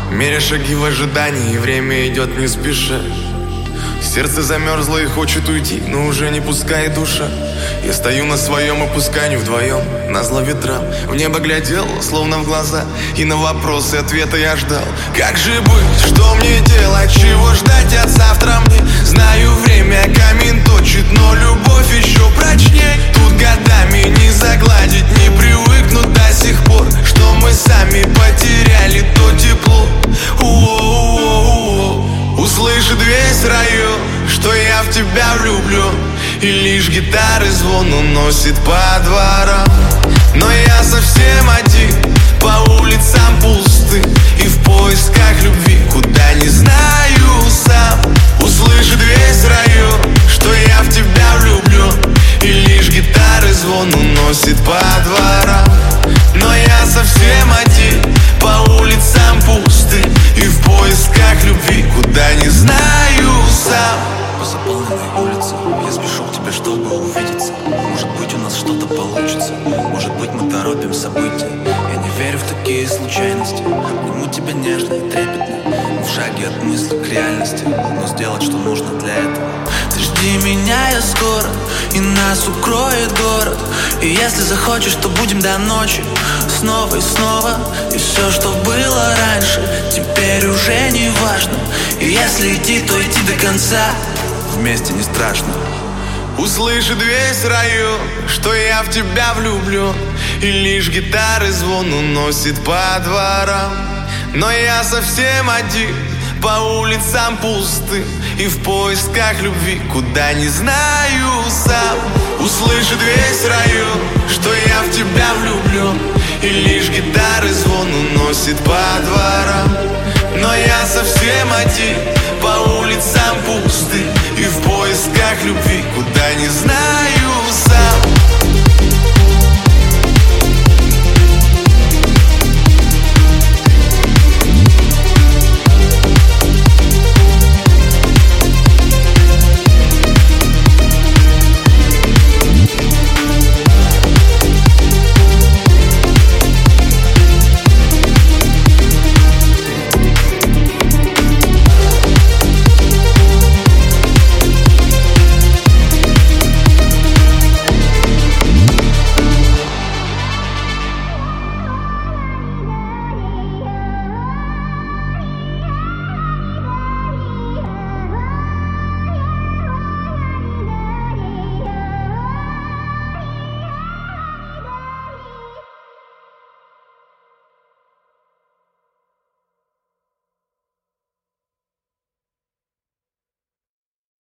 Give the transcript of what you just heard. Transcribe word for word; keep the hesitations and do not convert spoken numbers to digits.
Меря шаги в ожидании, время идет не спеша. Сердце замерзло и хочет уйти, но уже не пускает душа. Я стою на своем и пускай не вдвоем, назло ветрам. В небо глядел, словно в глаза, и на вопросы ответа я ждал. Как же быть, что мне делать, чего ждать от завтра мне? Знаю, время камень точит, но любовь еще прочней. Тут годами не загладить, не привыкнуть до сих пор, что мы сами потеряли то тепло. У-о-о-о-о. Услышит весь район, что я в тебя влюблен, и лишь гитары звон уносит по дворам. Но я совсем один, по улицам пусты, и в поисках любви, куда не знаю сам. Услышит весь район, что я в тебя влюблен, и лишь гитары звон уносит по дворам. Но я совсем один, по улицам пусты, и в поисках любви, куда не знаю сам. По заполненной улице я спешу к тебе, чтобы увидеться. Может быть, у нас что-то получится, может быть, мы торопим события. Я не верю в такие случайности, обниму тебя нежно и трепетно. Мы в шаге от мысли к реальности, но сделать, что нужно для этого. Ты жди меня, я скоро, и нас укроет город. И если захочешь, то будем до ночи, снова и снова. И все, что было раньше, теперь уже не важно. И если идти, то идти до конца, вместе не страшно. Услышит весь район, что я в тебя влюблен, и лишь гитары звон уносит по дворам. Но я совсем один, по улицам пусты, и в поисках любви, куда не знаю сам. Услышит весь район, что я в тебя влюблен, и лишь гитары звон уносит по дворам. Но я совсем один, по улицам пусты, и в поисках любви, куда не знаю.